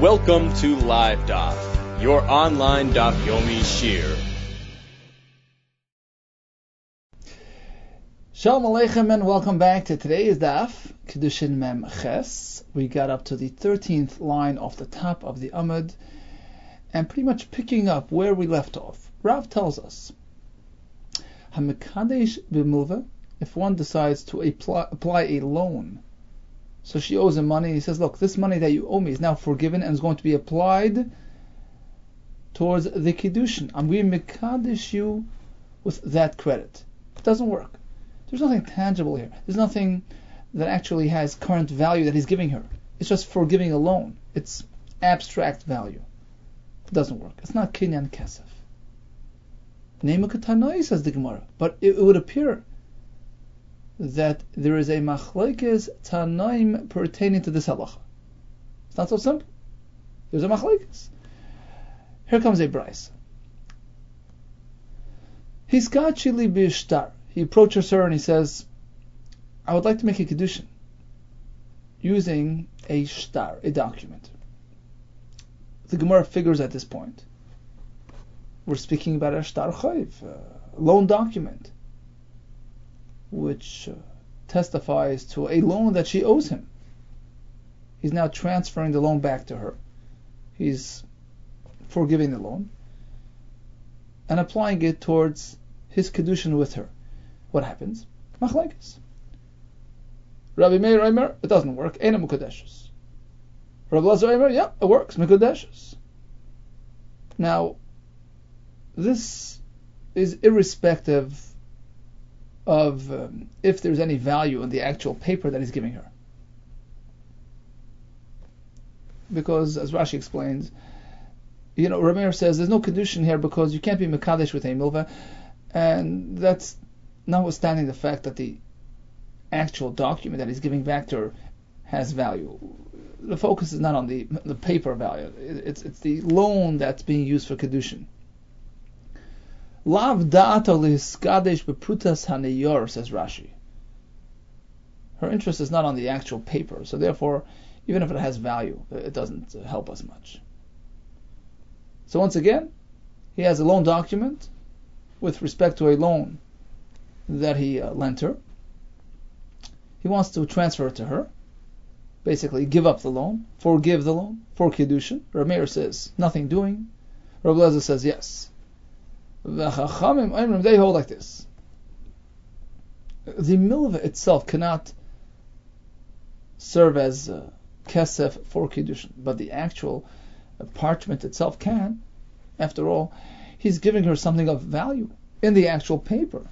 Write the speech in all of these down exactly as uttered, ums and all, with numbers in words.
Welcome to Live Daf, your online Daf Yomi Shir. Shalom Aleichem and welcome back to today's Daf, Kedushin Mem Ches. We got up to the thirteenth line off the top of the Amud, and pretty much picking up where we left off. Rav tells us, Hamikadesh b'milva, if one decides to apply, apply a loan, so she owes him money, he says, look, this money that you owe me is now forgiven and is going to be applied towards the Kiddushin. I'm going to Mikadesh you with that credit. It doesn't work. There's nothing tangible here. There's nothing that actually has current value that he's giving her. It's just forgiving a loan. It's abstract value. It doesn't work. It's not Kinyan Kesef. Neimuk Tanoi, says the Gemara. But it, it would appear that there is a machlekes tanaim pertaining to this halacha. It's not so simple. There's a machlekes. Here comes a brais. Hiskachili b'shtar. He approaches her and he says, I would like to make a kedushin using a shtar, a document. The Gemara figures at this point we're speaking about a shtar chayv, a loan document, which uh, testifies to a loan that she owes him. He's now transferring the loan back to her. He's forgiving the loan and applying it towards his kedushin with her. What happens? Machlekes. Rabbi Meir Omer, it doesn't work. Eina mekudeshes. Rabbi Lazar Omer, yeah, it works. Mekudeshes. Now, this is irrespective of um, if there's any value in the actual paper that he's giving her. Because, as Rashi explains, you know, Rabbi Meir says there's no kedushin here because you can't be mekadesh with a milva, and that's notwithstanding the fact that the actual document that he's giving back to her has value. The focus is not on the the paper value. It's it's the loan that's being used for kedushin. Lav da'ato liskadesh beprutas haneyor, says Rashi. Her interest is not on the actual paper, so therefore, even if it has value, it doesn't help us much. So once again, he has a loan document with respect to a loan that he uh, lent her. He wants to transfer it to her, basically give up the loan, forgive the loan, for Kiddushin. Rav Meir says, nothing doing. Rav Lezer says, yes. The Chachamim, they hold like this. The milva itself cannot serve as uh, kesef for Kiddushin, but the actual uh, parchment itself can. After all, he's giving her something of value in the actual paper.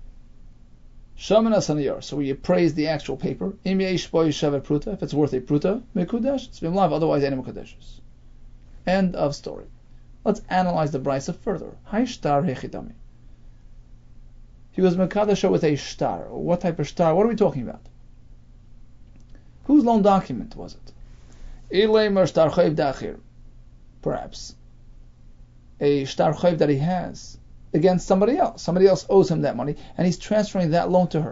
So we appraise the actual paper. If it's worth a pruta, mekudesh. Otherwise, any mekudeshes. End of story. Let's analyze the brisa further. Hai shtar hechidami. He was mekadesh with a shtar. What type of shtar? What are we talking about? Whose loan document was it? Perhaps a shtar chayv that he has against somebody else. Somebody else owes him that money, and he's transferring that loan to her.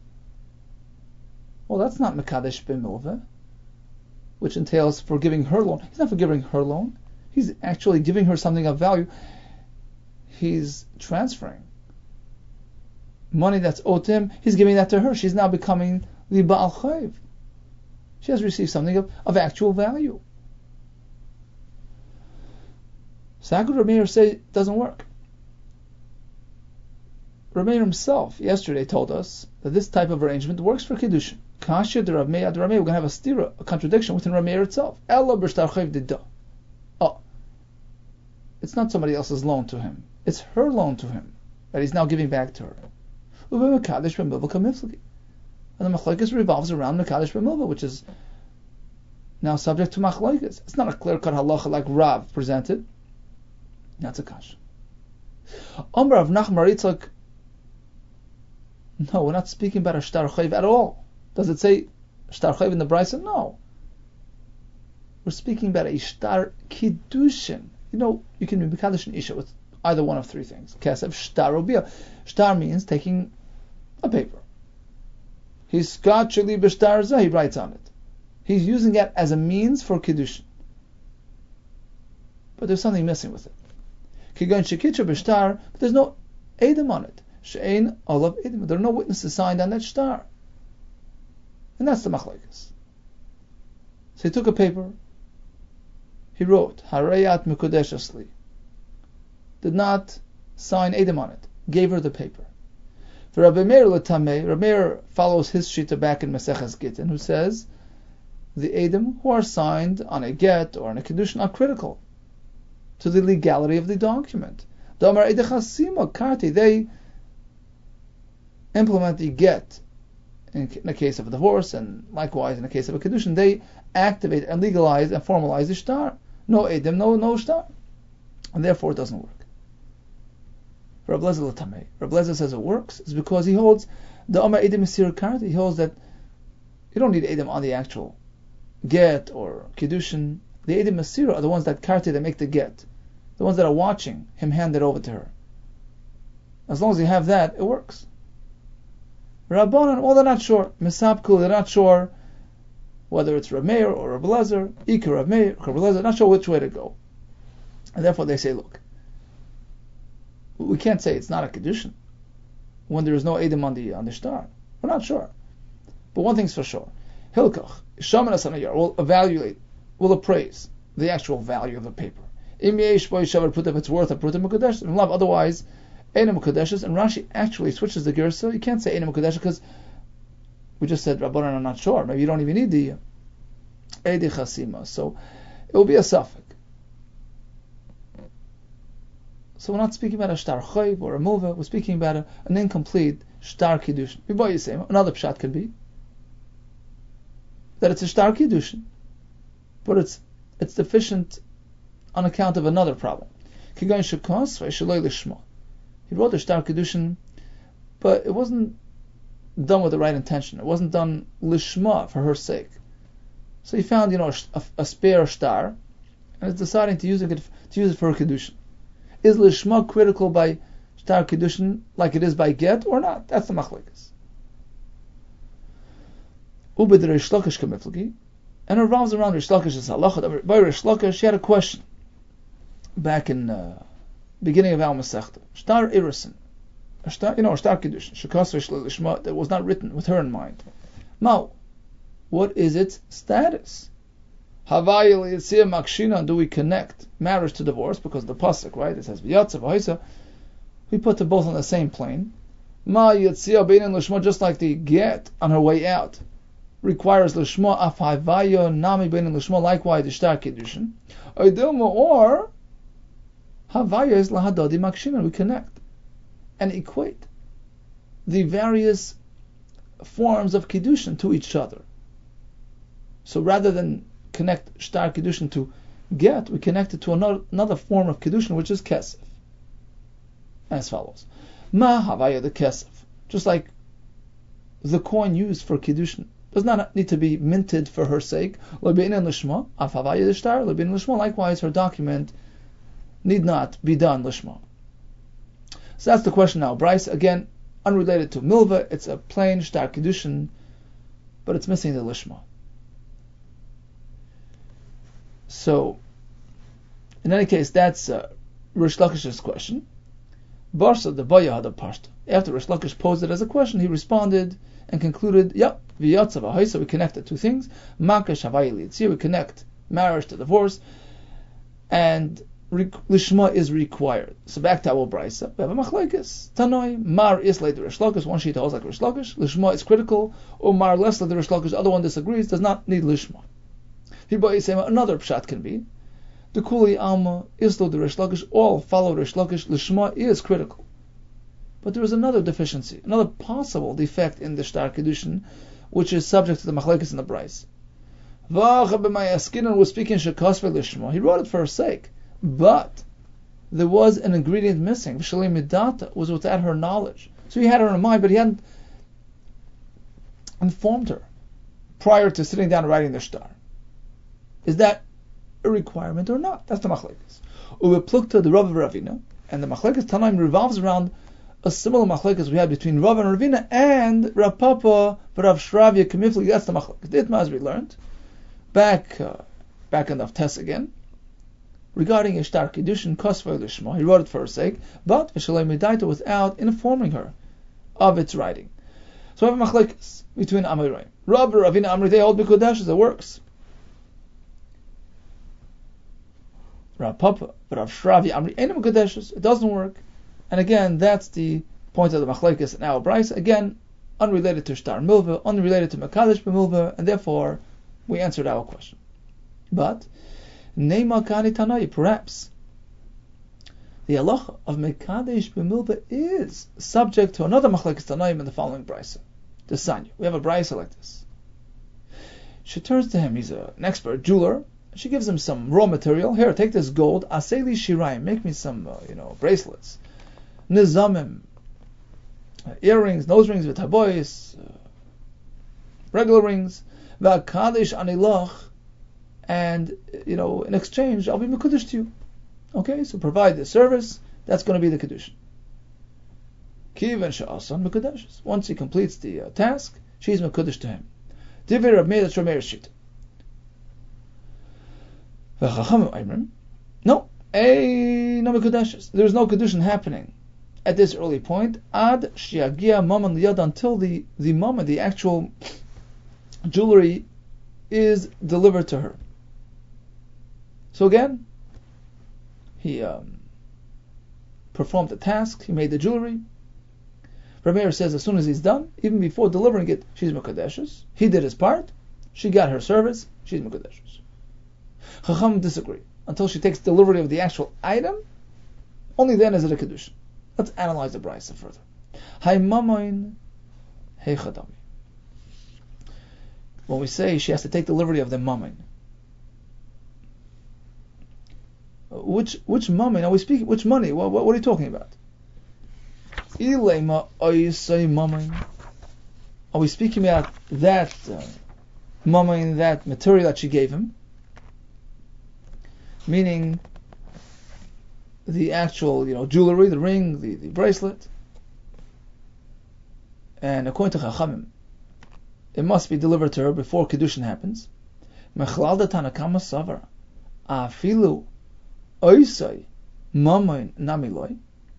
Well, that's not mekadesh b'milveh, which entails forgiving her loan. He's not forgiving her loan. He's actually giving her something of value. He's transferring money that's owed to him. He's giving that to her. She's now becoming the Baal Chayv. She has received something of, of actual value. Sagur Rav Meir say it doesn't work. Rav Meir himself yesterday told us that this type of arrangement works for Kiddushin. Kasha de Rav Meir de Rav Meir, we're going to have a stira, a contradiction within Rav Meir itself. Ella b'shtar chayv dida. Oh, it's not somebody else's loan to him. It's her loan to him that he's now giving back to her. And the machlokes revolves around mekadesh b'milva, which is now subject to machlokes. It's not a clear-cut halacha like Rav presented. That's a kasha. Amr of Nachmar Yitzchak. No, we're not speaking about a shtar chayv at all. Does it say shtar chayv in the brisa? No. We're speaking about a shtar kiddushin. You know, you can be mekadesh an isha with either one of three things. Kesef, shtar, or bia. Shtar means taking a paper. He's got sheli b'shtar zeh, he writes on it. He's using it as a means for kiddushin. but there's something missing with it. Kigan shekitcha b'shtar, but there's no edom on it. She'ein olav edom. There are no witnesses signed on that shtar. And that's the machlekes. So he took a paper, he wrote, Harayat Mekudesh Asli. Did not sign edom on it. Gave her the paper. For Rabbi Meir L'tamei, Rabbi Meir follows his shita back in Maseches Gittin, who says, the edom who are signed on a get or on a kedushin are critical to the legality of the document. They implement the get in the case of a divorce, and likewise in the case of a kedushin, they activate and legalize and formalize the shtar. No edom, no no shtar, and therefore it doesn't work. Rabbi Lezer l'tamei. Rabbi Lezer says it works. It's because he holds the Amar edom Mesir Karti. He holds that you don't need edom on the actual get or kedushin. The edom Mesir are the ones that karti, that make the get, the ones that are watching him hand it over to her. As long as you have that, it works. Rabbanan, well, they're not sure. Misapkul, they're not sure whether it's Rav Meir or Rabbi Lezer, Ikar Rav Meir, Rabbi Lezer, not sure which way to go. And therefore they say, look, we can't say it's not a kedushin when there is no edom on the on the shtar. We're not sure. But one thing's for sure. Hilkach, Shaman Asanayar, will evaluate, will appraise the actual value of the paper. Im yesh bo yishavar put if it's worth a pruta mekudesh, and love otherwise Eina Mekudeshes, and Rashi actually switches the girsa. You can't say Eina Mekudeshes because we just said Rabbanan are not sure. Maybe you don't even need the Eidi Chasima. So it will be a suffix. So we're not speaking about a shtar chayv or a mulva. We're speaking about a, an incomplete shtar kiddushin. Another pshat could be that it's a shtar kiddushin, but it's it's deficient on account of another problem. Kigayin shekos v'sheloi lishma. He wrote the shtar kiddushin, but it wasn't done with the right intention. It wasn't done lishma, for her sake. So he found, you know, a, a spare shtar, and is deciding to use it to use it for her kiddushin. Is lishma critical by shtar kiddushin like it is by get or not? That's the machlekes. Ubed Reish Lakish kamiflagi, and it revolves around Reish Lakish's halacha. By Reish Lakish, she had a question back in uh, beginning of Al Masechta. Shtar irisin, a shtar, you know, a shtar kiddushin, shekas lishma, that was not written with her in mind. Now, what is its status? Havaya liyitzia makshina, do we connect marriage to divorce? Because the pasuk, right, it says v'yatzav v'hoisa, we put them both on the same plane. Ma yitzia beinin lishma, just like the get on her way out requires lishma, af havaya nami beinin lishma, likewise the shtar kiddushin. Or havaya is lahadadi makshina, we connect and equate the various forms of kiddushin to each other. So rather than connect shtar kiddushin to get, we connect it to another, another form of kiddushin, which is kesef. As follows: Ma havaya the kesef, just like the coin used for kiddushin does not need to be minted for her sake. Lebeinin lishma, af havaya the shtar, lebeinin lishma. Likewise, her document need not be done lishma. So that's the question now. Bryce, again, unrelated to milva, it's a plain shtar kiddushin, but it's missing the lishma. So, in any case, that's uh, Rish Lakish's question. Barsa the Baya had a pashta. After Rish Lakish posed it as a question, he responded and concluded, yep, v'yatzav v'hoisa, we connect the two things. Makash havaya liyitzia, we connect marriage to divorce, and lishma is required. So back to our brisa, we have a machlekes. Tanoi, mar is like the Rish Lakish, one sheet holds like Rish Lakish, lishma is critical, or mar less like the Rish Lakish, the other one disagrees, does not need lishma. Another pshat can be the kuli alma islo the Rish Lakish, all follow Rish Lakish. Lishma is critical, but there is another deficiency, another possible defect in the shtar kiddushin, which is subject to the machlekes in the brayz. V'acha was speaking shekas lishma. He wrote it for her sake, but there was an ingredient missing. V'shalei midata was without her knowledge. So he had her in mind, but he hadn't informed her prior to sitting down and writing the shtar. Is that a requirement or not? That's the machlekes. Uveplukta the Rav of Ravina, and the machlekes Tanaim revolves around a similar machlekes we had between Rav and Ravina and Rav Papa Rav Shravya Kamifli. That's the machlekes. Ditma, as we learned back uh, back in the Tes again. regarding a shtar kiddushin kosvay lishma. He wrote it for her sake, but v'shalei medaita without informing her of its writing. So we have a machlekes between Amoraim. Rav Ravina Amri, they hold b'kodeshes, it works. Rav Papa, Rav Shravi Amri, ain't b'kodeshes, it doesn't work. And again, that's the point of the machlekes in our brayso. Again, unrelated to shtar milva, unrelated to mekadesh b'milva, and therefore we answered our question. But Neima Kani Tanai, perhaps the halacha of mekadesh b'milva is subject to another machlekes tanaim in the following brayso. The Sanya. We have a brayso like this. She turns to him, he's a, an expert jeweler. She gives him some raw material. Here, take this gold. Aseli shirayim, make me some, uh, you know, bracelets. Nizamim, uh, earrings, nose rings, v'tabois, uh, regular rings. V'akadesh anilach, and, you know, in exchange, I'll be mekudesh to you. Okay, so provide the service, that's going to be the kedushin. Kivan she'asan mekudeshes. Once he completes the uh, task, she's mekudesh to him. Divir Rav Meir, that's Rav Meir's shita. V'chachamim Aimrim, no, eh, no mekudeshes. There's no kedushin happening at this early point. Ad shiagia maman liyad, until the the moment the actual jewelry is delivered to her. So again, he um, performed the task, he made the jewelry. Rav Meir says as soon as he's done, even before delivering it, she's mekudeshes. He did his part, she got her service, she's mekudeshes. Chacham disagree. Until she takes delivery of the actual item, only then is it a kedushin. Let's analyze the brayso further. Hay mamoin, hey chadami. When we say she has to take delivery of the mamoin, which which mamoin are we speaking? Which money? What, what, what are you talking about? Are we speaking about that uh, mamoin, that material that she gave him? Meaning the actual, you know, jewelry, the ring, the, the bracelet. And according to Chachamim, it must be delivered to her before Kedushin happens. Mechlal Tanakama Savar, Afilu Oisai Mamoin Namiloi.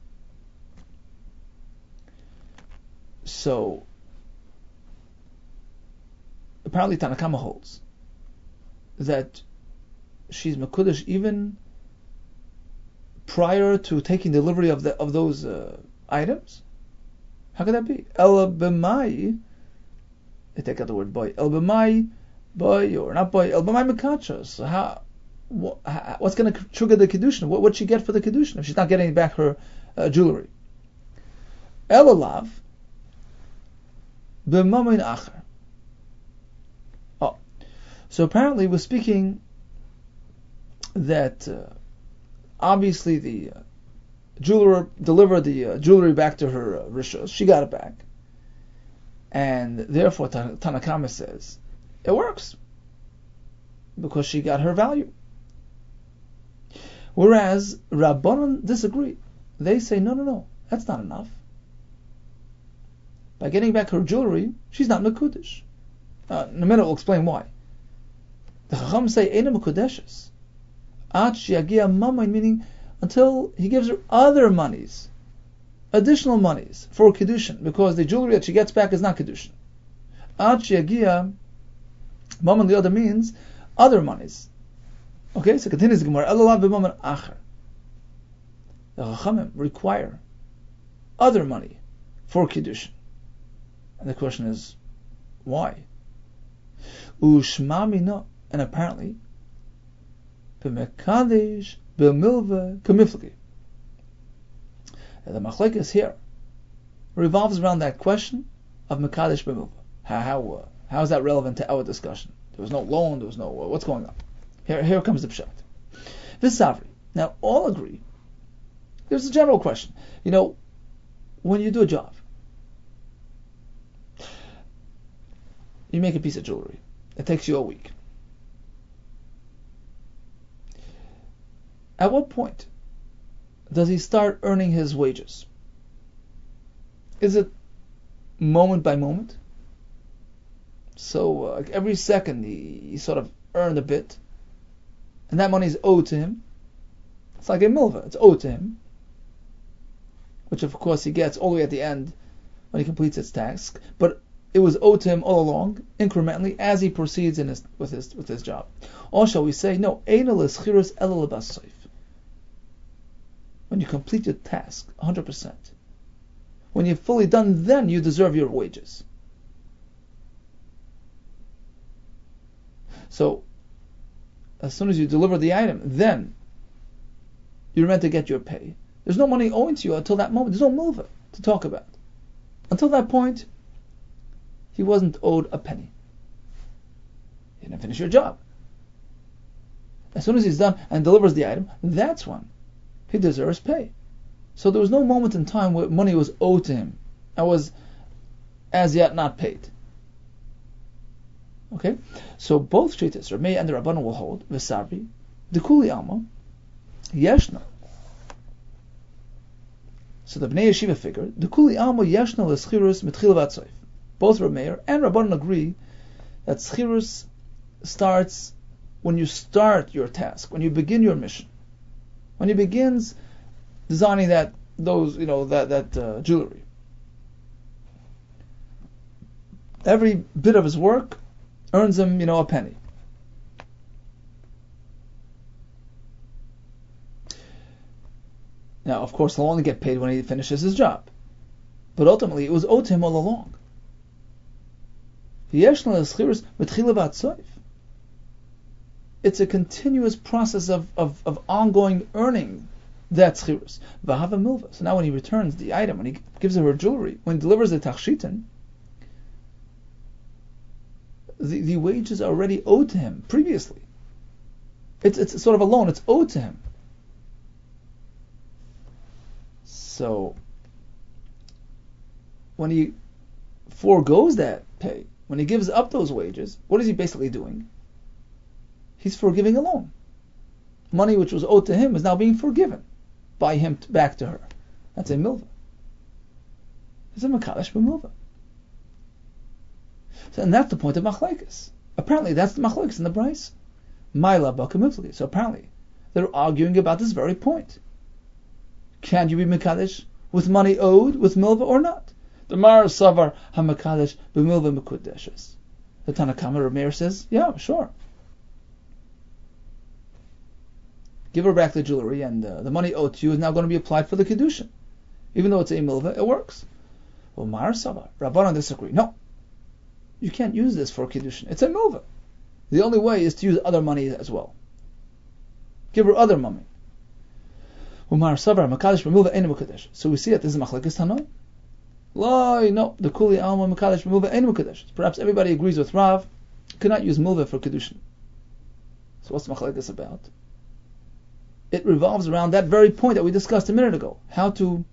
So, apparently Tanakama holds that she's mekudesh even prior to taking delivery of the of those uh, items. How could that be? El b'mai, they take out the word boy. El b'mai, boy or not boy. El b'mai mekacha. So how, what, how, what's going to trigger the kedushin? What would she get for the kedushin if she's not getting back her uh, jewelry? El alav. Oh, so apparently we're speaking that uh, obviously the uh, jeweler delivered the uh, jewelry back to her uh, rishos. She got it back, and therefore Tan- Tanakama says it works because she got her value. Whereas Rabbanan disagree. They say no, no, no, that's not enough. By getting back her jewelry, she's not mekudesh. Uh, in a minute, we'll explain why. The Chacham say, Eina mekudeshes. Ad shiagia mamayin, meaning until he gives her other monies, additional monies for kedushin, because the jewelry that she gets back is not kedushin. Ad shiagia mamayin, the other means other monies. Okay, so continues the Gemara. Elalav b'maman acher. The Chachamim require other money for kedushin. And the question is, why? Ushmamina, and apparently, b'mekadesh b'milva kamiflagi. The machlekes here revolves around that question of mekadesh b'milva. How how uh, how is that relevant to our discussion? There was no loan. There was no uh, what's going on. Here here comes the pshat. V'savri. Now all agree. There's a general question. You know, when you do a job, you make a piece of jewelry. It takes you a week. At what point does he start earning his wages? Is it moment by moment? So uh, like every second he, he sort of earned a bit, and that money is owed to him. It's like a milva. It's owed to him, which of course he gets all the way at the end when he completes his task. But it was owed to him all along, incrementally, as he proceeds in his, with his with his job. Or shall we say, no, eina l'schiras ela l'basoif. When you complete your task, one hundred percent. When you're fully done, then you deserve your wages. So, as soon as you deliver the item, then you're meant to get your pay. There's no money owing to you until that moment. There's no milva to talk about. Until that point, he wasn't owed a penny. You didn't finish your job. As soon as he's done and delivers the item, that's when he deserves pay. So there was no moment in time where money was owed to him and was as yet not paid. Okay? So both Shittas, Rameh and the Rabbanan will hold, Vesabri, Dekuli Alma, Yeshna. So the Bnei Yeshiva figure, Dekuli Alma Yeshna L'Schirus Mitchil Vatsoif. Both Rameir and Rabbanan agree that Schirus starts when you start your task, when you begin your mission. When he begins designing that, those, you know, that, that uh, jewelry. Every bit of his work earns him, you know, a penny. Now, of course, he'll only get paid when he finishes his job. But ultimately, it was owed to him all along. It's a continuous process of, of, of ongoing earning that schirus. V'hava milva. So now when he returns the item, when he gives her her jewelry, when he delivers the tachshitin, the, the wages are already owed to him previously. It's it's sort of a loan. It's owed to him. So when he foregoes that pay, when he gives up those wages, what is he basically doing? He's forgiving a loan. Money which was owed to him is now being forgiven by him to, back to her. That's a milva. It's a makadesh b'milva. So, and that's the point of machlekes. Apparently, that's the machlekes in the Bryce. Maila b'kamifli. So apparently, they're arguing about this very point. Can you be makadesh with money owed, with milva, or not? The Mar Savar HaMakadesh b'milva mekudeshes. The Tanakama Rameir says, yeah, sure. Give her back the jewelry, and uh, the money owed to you is now going to be applied for the kedushin. Even though it's a milva, it works. Well, Mar Savar, Rabbanan disagree. No, you can't use this for kedushin. It's a milva. The only way is to use other money as well. Give her other money. Umar Savar Makadesh b'milva ein mukadesh. So we see that this is machlekes Tanoi. Loi, no, the Kuli Alma Makadesh b'milva ein mukadesh. Perhaps everybody agrees with Rav. You cannot use milva for kedushin. So what's the machlekes about? It revolves around that very point that we discussed a minute ago. How to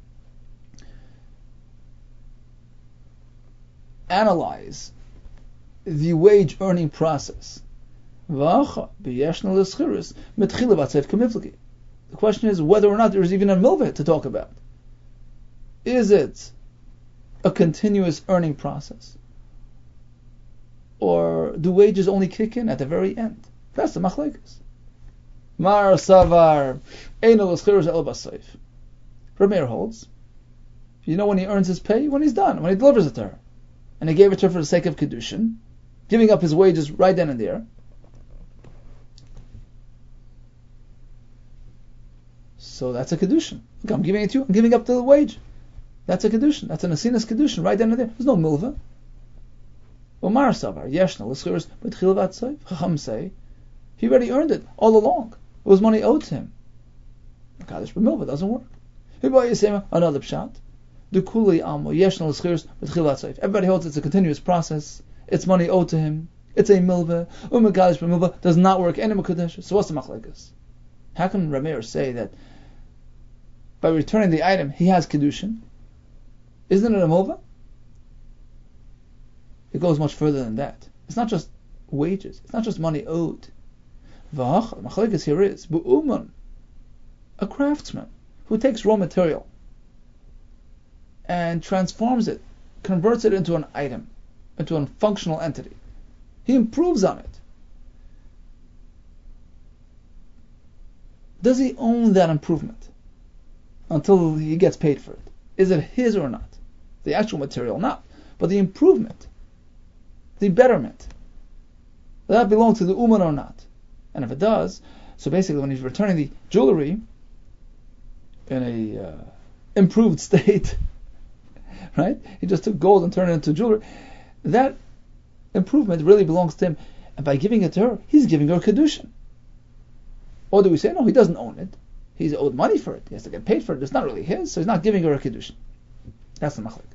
analyze the wage earning process. The question is whether or not there is even a milva to talk about. Is it a continuous earning process? Or do wages only kick in at the very end? That's the machlekes. Mar Savar Eino L'Schirus El Basayf. Rameir holds, you know when he earns his pay? When he's done, when he delivers it to her. And he gave it to her for the sake of kedushin, giving up his wages right then and there. So that's a kedushin. Look, I'm giving it to you, I'm giving up the wage. That's a kedushin. That's an asinas kedushin right then and there. There's no milva. Omar Savar Yeshna L'Schirus B'Tchil V'Atzayf. Chacham say, he already earned it all along. It was money owed to him. Makadesh b'milva doesn't work. Another pshat. Everybody holds it's a continuous process. It's money owed to him. It's a milva. Umakadesh b'milva does not work. Any makadesh. So what's the machlekes? How can Rameir say that by returning the item he has kedushin? Isn't it a milva? It goes much further than that. It's not just wages. It's not just money owed. V'ach, the machlekes here is bu'uman, a craftsman who takes raw material and transforms it, converts it into an item, into a functional entity. He improves on it. Does he own that improvement until he gets paid for it? Is it his or not? The actual material, not. But the improvement, the betterment, does that belong to the Uman or not? And if it does, so basically when he's returning the jewelry in a uh, improved state, right? He just took gold and turned it into jewelry. That improvement really belongs to him. And by giving it to her, he's giving her a kedushin. Or do we say, no, he doesn't own it. He's owed money for it. He has to get paid for it. It's not really his, so he's not giving her a kedushin. That's the machlekes.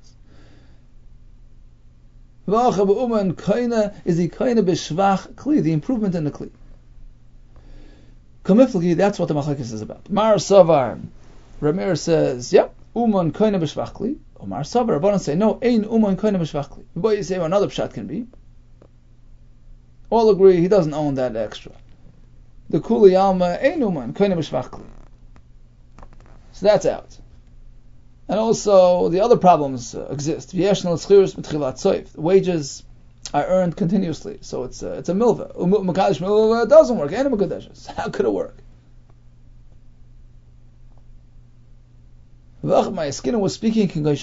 Is he kaina b'shvach kli, the improvement in the kli. Kamiflagi, that's what the machlekes is about. Mar Savar, Ramir says, yep, uman kaina b'shvach kli. Or Mar Savar, Rabbanan say, no, ein uman kaina b'shvach kli. But you say, well, another pshat can be. All agree he doesn't own that extra. The kuli alma ein uman kaina b'shvach kli. So that's out. And also, the other problems uh, exist. Wages are earned continuously, so it's a, it's a milva. It doesn't work. How could it work? My skin was speaking. What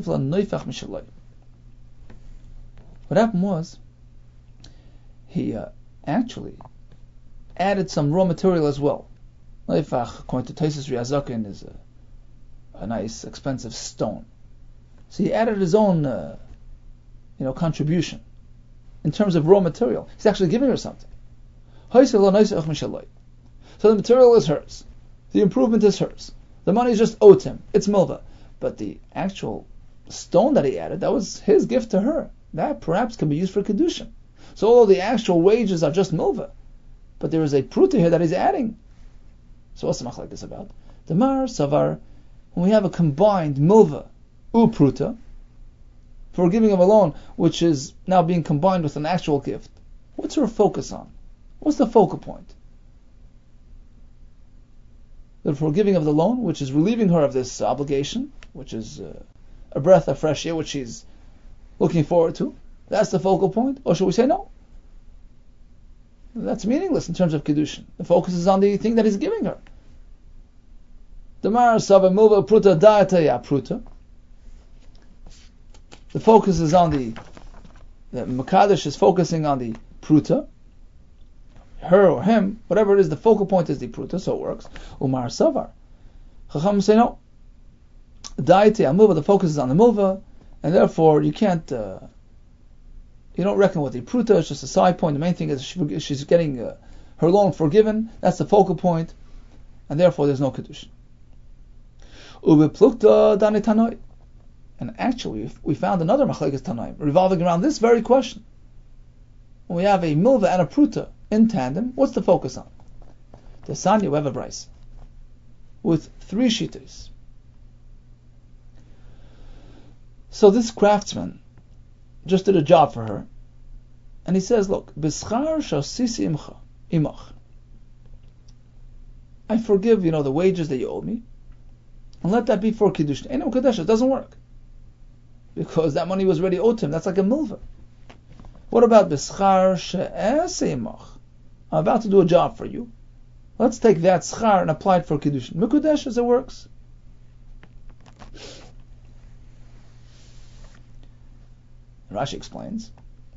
happened was, he uh, actually added some raw material as well. According to Taisus Riazakin, is a a nice, expensive stone. So he added his own, uh, you know, contribution in terms of raw material. He's actually giving her something. So the material is hers. The improvement is hers. The money is just owed him. It's milva. But the actual stone that he added, that was his gift to her. That perhaps can be used for kedushin. So all the actual wages are just milva. But there is a pruta here that he's adding. So what's the machlek this about? The mar savar. When we have a combined milva upruta for giving of a loan, which is now being combined with an actual gift, what's her focus on? What's the focal point? The forgiving of the loan, which is relieving her of this obligation, which is uh, a breath of fresh air, which she's looking forward to. That's the focal point, or should we say no? That's meaningless in terms of kedushin. The focus is on the thing that he's giving her. The focus is on the, the Makadosh is focusing on the pruta, her or him, whatever it is, the focal point is the pruta, so it works. Umar Savar. Chacham say no. Daite amilva, the focus is on the milva, and therefore you can't, uh, you don't reckon with the pruta, it's just a side point. The main thing is she, she's getting uh, her loan forgiven, that's the focal point, and therefore there's no kedushin. And actually, we found another machlekes tanaim revolving around this very question. When we have a milva and a pruta in tandem, what's the focus on? The Sanya, we have a brayso with three shittas. So this craftsman just did a job for her, and he says, "Look, b'schar shasisi imcha imach. I forgive, you know, the wages that you owe me." And let that be for Kiddush. Ain't no Kaddish, it doesn't work. Because that money was already owed to him. That's like a milva. What about B'schar she'eseimach? I'm about to do a job for you. Let's take that schar and apply it for Kiddush. Mekudesh as it works. Rashi explains.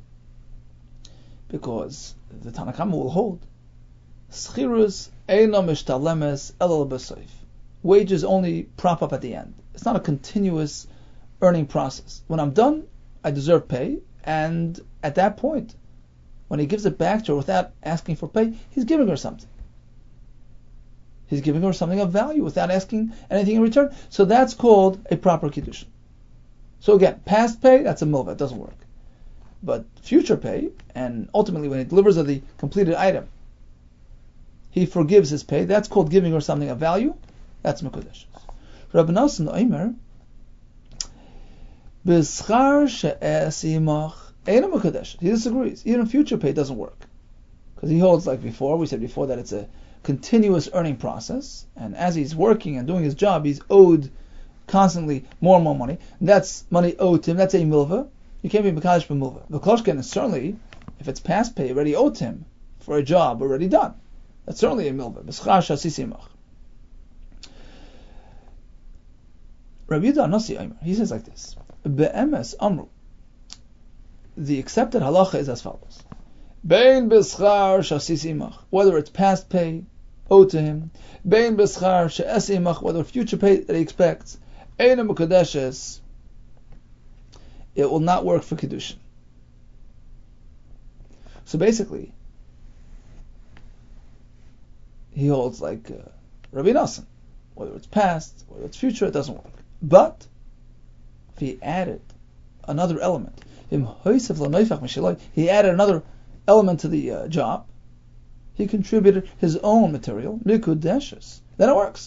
Because the Tanna Kamma will hold. Schirus eino mishtalemes elal b'soif. Wages only prop up at the end. It's not a continuous earning process. When I'm done, I deserve pay, and at that point, when he gives it back to her without asking for pay, he's giving her something. He's giving her something of value without asking anything in return. So that's called a proper kiddushin. So again, past pay, that's a milva, it doesn't work. But future pay, and ultimately when he delivers her the completed item, he forgives his pay, that's called giving her something of value. That's Mekudesh. Rabbi Nosson Omer, B'schar she'esimach eino Mekudesh. He disagrees. Even future pay doesn't work. Because he holds, like before, we said before, that it's a continuous earning process, and as he's working and doing his job, he's owed constantly more and more money. That's money owed to him. That's a milva. You can't be Mekadosh b'milva. The Kloshkin is certainly, if it's past pay, already owed to him for a job already done. That's certainly a milva. B'schar she'esimach. Rabbi Yehuda Nasi Omer, he says like this: Be'emes amru. The accepted halacha is as follows: Bein b'schar shasis imach, whether it's past pay owed to him, bein b'schar she'es imach, whether future pay that he expects, eina mukadeshes, it will not work for kedushin. So basically, he holds like uh, Rabbi Nassan, whether it's past, whether it's future, it doesn't work. But if he added another element, he added another element to the uh, job, he contributed his own material, mikudeshes, then it works.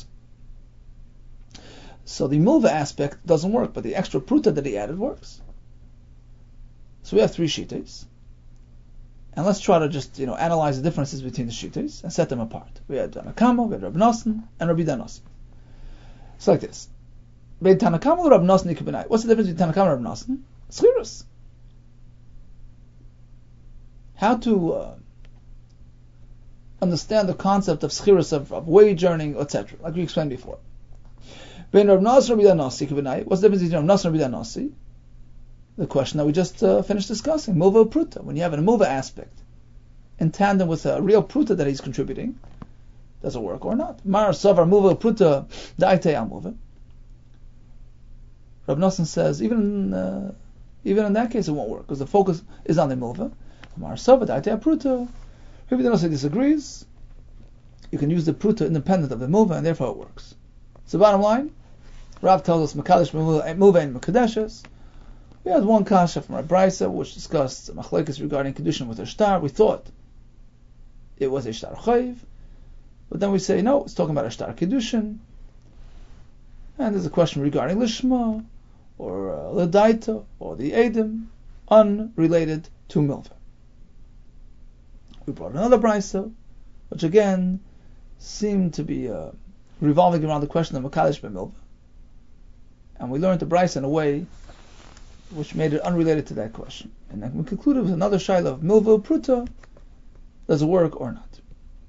So the milva aspect doesn't work, but the extra pruta that he added works. So we have three shittas, and let's try to just you know analyze the differences between the shittas and set them apart. We had Tanakama, we had Rabbi Nassan, and Rabbi Danas. It's like this: Tanakama or Rabbi Nassan. What's the difference between Tanakama and Rabbi Nassan? Schirus. How to uh, understand the concept of schirus, of, of wage earning, et cetera, like we explained before. Ben Rav Nasr Rabbi Danasi Kibbenai. What's the difference between Rav Nasr and Rabbi Danasi? The question that we just uh, finished discussing, Mulva Pruta. When you have a Mulva aspect in tandem with a real Pruta that he's contributing, does it work or not? Mar Savar Mulva Pruta Daite Al Mulva. Rav Nasr says even uh, even in that case it won't work because the focus is on the Mulva. Mar Savar Daite Al Pruta. Rabbi Danasi disagrees. You can use the Pruta independent of the Mulva and therefore it works. So bottom line, Rav tells us Makadesh Mulva and Makadeshes. We had one kasha from our Brisa which discussed machlekes regarding kedushin with a shtar. We thought it was a shtar chayiv, but then we say no, it's talking about a shtar kedushin. And there's a question regarding lishma or uh, ledaita or the edim, unrelated to milva. We brought another Brisa, which again seemed to be uh, revolving around the question of makadesh b'milva, and we learned the Brisa in a way which made it unrelated to that question. And then we concluded with another shaila of milva pruta, does it work or not?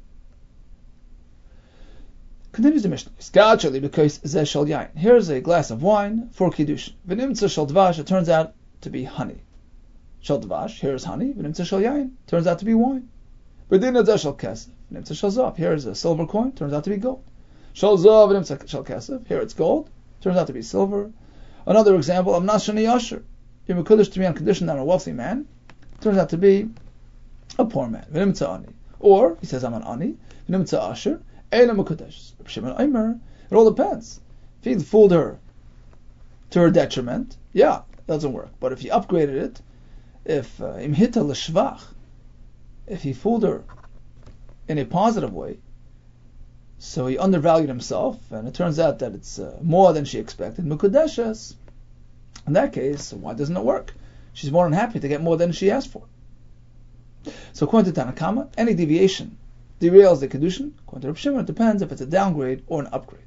Continues the Mishnah. Skachali because zeh shel yain. Here's a glass of wine for kiddush. V'nimtza shel dvash, it turns out to be honey. Shel dvash, here's honey. V'nimtza shel yain, turns out to be wine. V'dina zeh shel kesef. V'nimtza shel zav, here's a silver coin, turns out to be gold. Shel zav, v'nimtza shel kesef, here it's gold, turns out to be silver. Another example, I'm not shani yasher. You're mekudesh to me on condition that I'm a wealthy man. Turns out to be a poor man. V'nimtza ani. Or, he says I'm an ani. V'nimtza asher. Eina mekudesh. It all depends. If he fooled her to her detriment, yeah, it doesn't work. But if he upgraded it, if imhita l'shvach, if he fooled her in a positive way, so he undervalued himself, and it turns out that it's uh, more than she expected, mekudeshes. In that case, why doesn't it work? She's more than happy to get more than she asked for. So according to Tanakama, any deviation derails the kedushin. According to Reb Shimon, it depends if it's a downgrade or an upgrade.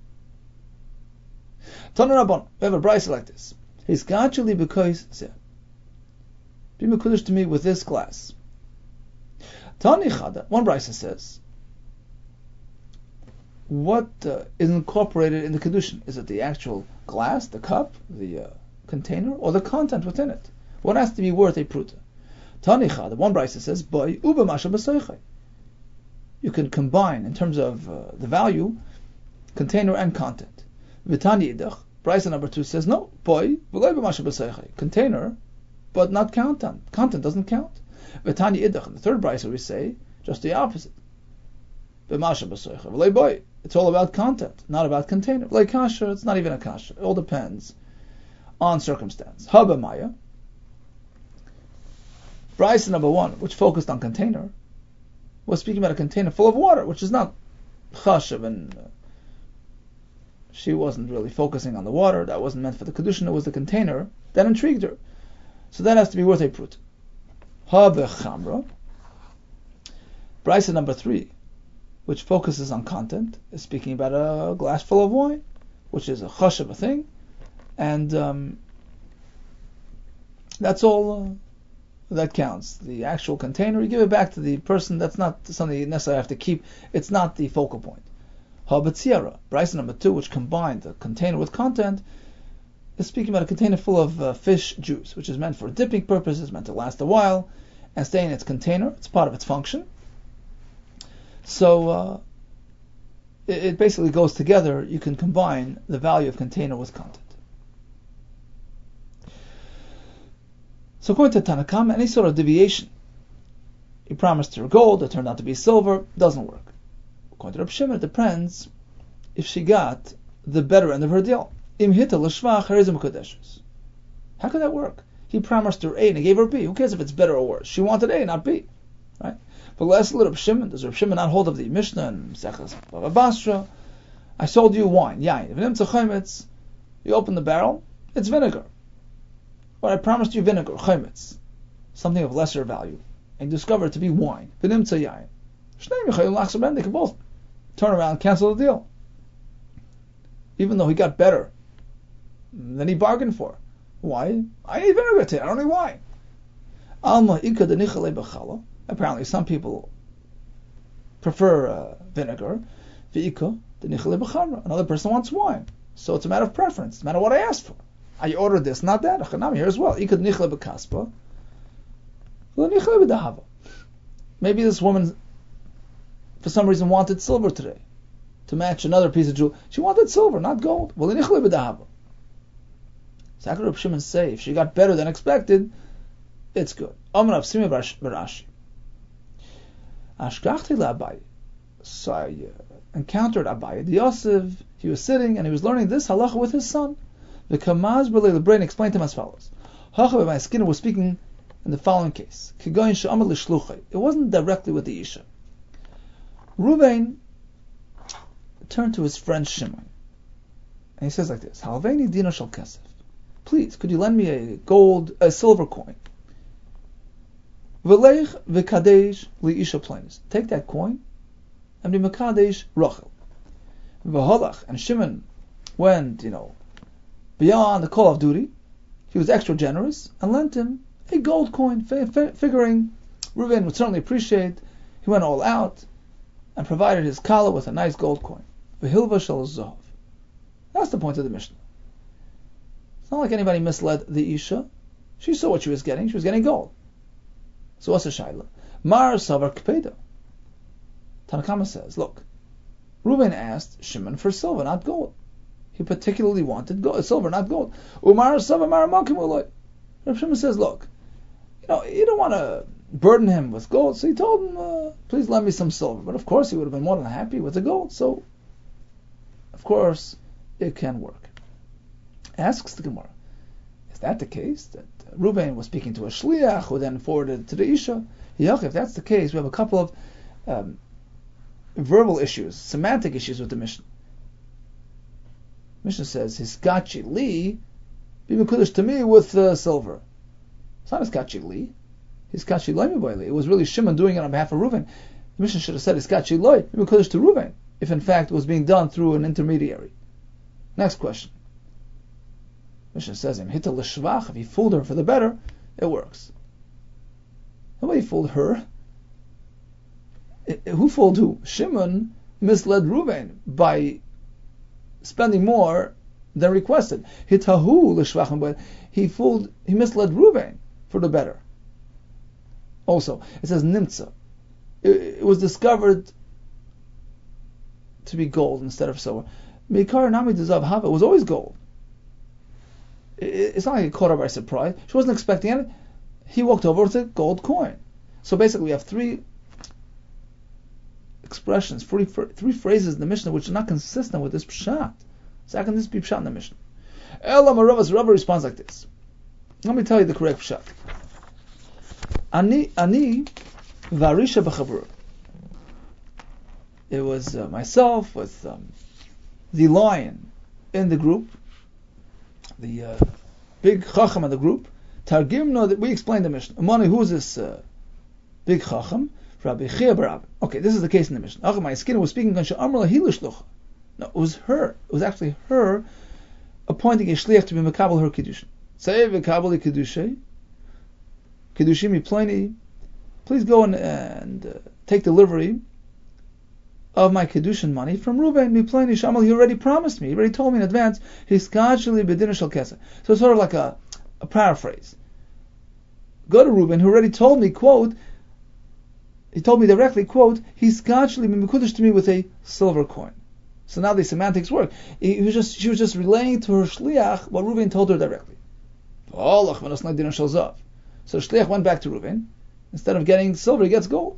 Tana Rabban, we have a brisa like this. He's actually because be mekudesh to me with this glass. Tani Chada, one brisa says, what uh, is incorporated in the kedushin? Is it the actual glass, the cup, the uh, container, or the content within it? What has to be worth a pruta? Tani Chada, one brisa says, boy uba masha b'soichai. You can combine in terms of uh, the value, container and content. V'tani idach, brisa number two says, no, boy v'loy b'masha b'soichai. Container, but not content. Content doesn't count. V'tani idach, in the third brisa we say just the opposite. B'masha b'soichai v'loy boy. It's all about content, not about container. Like kasha, it's not even a kasha. It all depends on circumstance. Haba maya. Brisa number one, which focused on container, was speaking about a container full of water, which is not chashav, and uh, she wasn't really focusing on the water. That wasn't meant for the kedushin. It was the container that intrigued her. So that has to be worth a prut. Haba chamra. Brisa number three, which focuses on content, is speaking about a glass full of wine, which is a chash of a thing, and um, that's all uh, that counts. The actual container, you give it back to the person. That's not something you necessarily have to keep. It's not the focal point. Habatziara, Brisa number two, which combined the container with content, is speaking about a container full of uh, fish juice, which is meant for dipping purposes, meant to last a while, and stay in its container. It's part of its function. So uh, it, it basically goes together. You can combine the value of container with content. So according to Tanakam, any sort of deviation, he promised her gold, it turned out to be silver, doesn't work. According to Reb Shimon, it depends if she got the better end of her deal. Im hita l'shvach harizim kodeshes. How could that work? He promised her A and he gave her B. Who cares if it's better or worse? She wanted A, not B, right? But lastly, Reb Shimon, does Reb Shimon not hold of the Mishnah and Sechas Bava Basra? I sold you wine, yain. V'nimtza chometz, you open the barrel, it's vinegar. But I promised you vinegar, chometz, something of lesser value, and discovered it to be wine. V'nimtza yain. Shneim yechayim lachseben, they can both turn around and cancel the deal. Even though he got better than he bargained for. Why? I need vinegar today, I don't need wine. Alma ika denichale b'chala. Apparently some people prefer uh, vinegar. V'ika denichale b'chamra. Another person wants wine. So it's a matter of preference. It's a matter of what I asked for. I ordered this, not that. Achanami here as well. Ika denichale b'kaspa. Denichale b'dahava. Maybe this woman, for some reason, wanted silver today to match another piece of jewelry. She wanted silver, not gold. Well, denichale b'dahava. So how could Reb Shimon say if she got better than expected, it's good? Amar Rav Simi Barashi. Ashkachti la'Abaye. So I uh, encountered Abaye. The Yosef, he was sitting and he was learning this halacha with his son. The Kamaz B'lei Lebrain explained to him as follows. Hacha my Skinner was speaking in the following case. Kigoyin she'amar l'shluchai. It wasn't directly with the Isha. Ruvain turned to his friend Shimon and he says like this: Halveini dina shel kesef. Please, could you lend me a gold, a silver coin? V'leich v'kadesh li'isha plainis. Take that coin and be mekadesh Rachel. V'holach, and Shimon went, you know, beyond the call of duty. He was extra generous and lent him a gold coin, figuring Reuven would certainly appreciate. He went all out and provided his kala with a nice gold coin. V'hilva shel zahav. That's the point of the Mishnah. It's not like anybody misled the Isha. She saw what she was getting. She was getting gold. So what's the shaila? Mar savar kpeda. Tanakama says, look, Reuven asked Shimon for silver, not gold. He particularly wanted gold, silver, not gold. Umar savar mar makim uloi. Reb Shimon says, look, you know, you don't want to burden him with gold, so he told him, uh, please lend me some silver. But of course, he would have been more than happy with the gold. So, of course, it can work. Asks the Gemara, is that the case? That uh, Reuven was speaking to a shliach who then forwarded it to the Isha? If that's the case, we have a couple of um, verbal issues, semantic issues with the Mishnah. Mishnah says, Hiskachi li, be mekudesh to me with uh, silver. It's not Hiskachi li. Hiskachi loy miboy li. It was really Shimon doing it on behalf of Reuven. The Mishnah should have said Hiskachi loy, be mekudesh to Reuven, if in fact it was being done through an intermediary. Next question. Mishnah says him hita l'shvach. If he fooled her for the better, it works. Nobody fooled her. It, it, who fooled who? Shimon misled Reuven by spending more than requested. Hitahu l'shvach, but he fooled. He misled Reuven for the better. Also, it says nimtza. It, it was discovered to be gold instead of silver. Meikar nami dezav hava. It was always gold. It's not like he caught her by surprise. She wasn't expecting it. He walked over with a gold coin. So basically we have three expressions, three, three phrases in the Mishnah which are not consistent with this pshat. So how can this be pshat in the Mishnah? Elam Rava's Rava responds like this. Let me tell you the correct pshat. Ani ani varisha b'chavur. It was uh, myself with um, the lion in the group, the uh, big chacham of the group. Targimno, that we explained the Mishnah. Amani, who is this uh, big chacham? Rabbi Chia bar Abba. Okay, this is the case in the Mishnah. Achamai Skinner was speaking on Sha'amr lahilishluch. No, it was her. It was actually her appointing a shliach to be mekabel her kiddushin. Say v'kabel kiddushay. Kiddushim pleni. Please go and, and uh, take delivery of my Kedushin money from Reuben. Miplani Shamal, he already promised me, he already told me in advance, his Kachali Bedin Shel Kesef. So it's sort of like a, a paraphrase. Go to Reuben, who already told me, quote, he told me directly, quote, he's Kachali Mikudish to me with a silver coin. So now the semantics work. He was just, she was just relaying to her Shliach what Reuben told her directly. So the Shliach went back to Reuben. Instead of getting silver, he gets gold.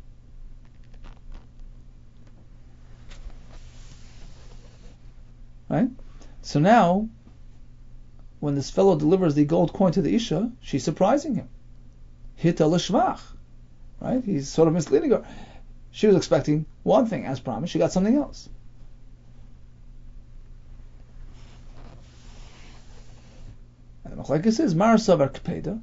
Right? So now, when this fellow delivers the gold coin to the Isha, she's surprising him. Hita l'shvach. Right? He's sort of misleading her. She was expecting one thing, as promised. She got something else. And the Machlekes says, Mar Savar Kpeda.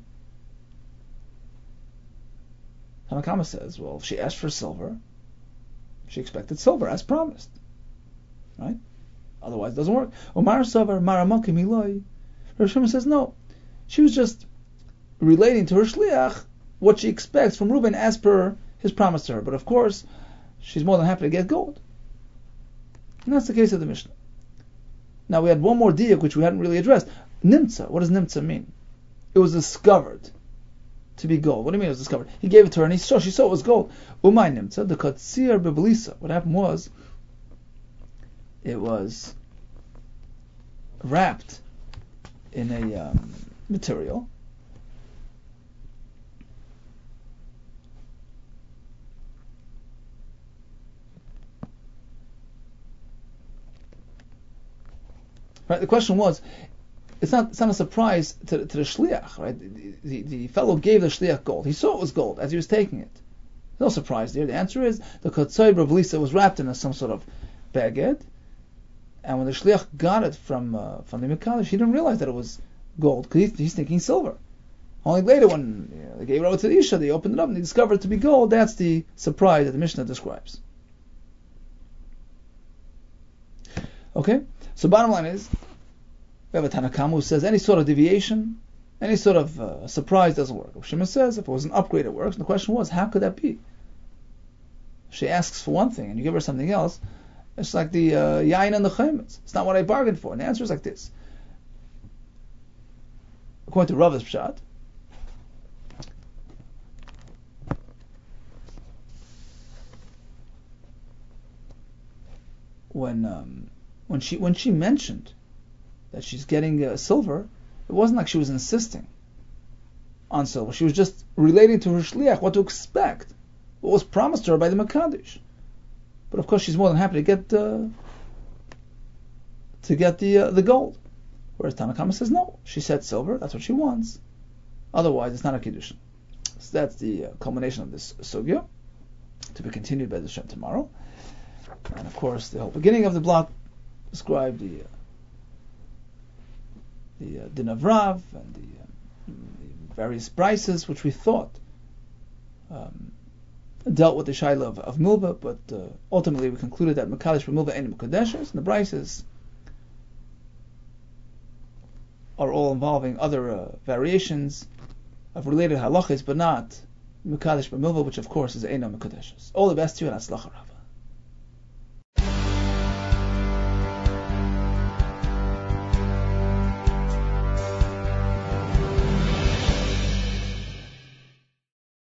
Tanakama says, well, if she asked for silver, she expected silver, as promised. Right? Otherwise it doesn't work. Omar Savar Maramakim Iloi. Rav Shimon says, no. She was just relating to her Shliach what she expects from Reuben as per his promise to her. But of course, she's more than happy to get gold. And that's the case of the Mishnah. Now we had one more diak which we hadn't really addressed. Nimtza. What does nimtza mean? It was discovered to be gold. What do you mean it was discovered? He gave it to her and he saw, she saw it was gold. Umay nimtza, the katsir bebelisa. What happened was, it was wrapped in a um, material. Right. The question was, it's not it's not a surprise to, to the shliach, right? The, the, the fellow gave the shliach gold. He saw it was gold as he was taking it. No surprise there. The answer is the katsoi b'velisa was wrapped in a, some sort of baguette, and when the shliach got it from uh, from the Mekadosh, he didn't realize that it was gold because he's, he's thinking silver. Only later, when you know, they gave it over to the Isha, they opened it up and they discovered it to be gold. That's the surprise that the Mishnah describes. Okay. So bottom line is, we have a Tanakama who says any sort of deviation, any sort of uh, surprise doesn't work. Shimon says if it was an upgrade it works. And the question was, how could that be? She asks for one thing and you give her something else. It's like the uh, yain and the chaymitz. It's not what I bargained for. And the answer is like this. According to Rav's Pshat, when um, when she when she mentioned that she's getting uh, silver, it wasn't like she was insisting on silver. She was just relating to her shliach what to expect, what was promised to her by the Mekadosh. But of course, she's more than happy to get uh, to get the uh, the gold. Whereas Tanakama says no. She said silver. That's what she wants. Otherwise, it's not a kiddushin. So that's the uh, culmination of this sugya, to be continued by the Shem tomorrow. And of course, the whole beginning of the block described the uh, the uh, din of Rav and the, uh, the various prices which we thought um, dealt with the shaila of, of milva, but uh, ultimately we concluded that mekadesh for milva and mekadeshes, and the prices are all involving other uh, variations of related halachas, but not mekadesh for milva, which of course is eino mekadeshes. All the best to you and atzlacha Rav.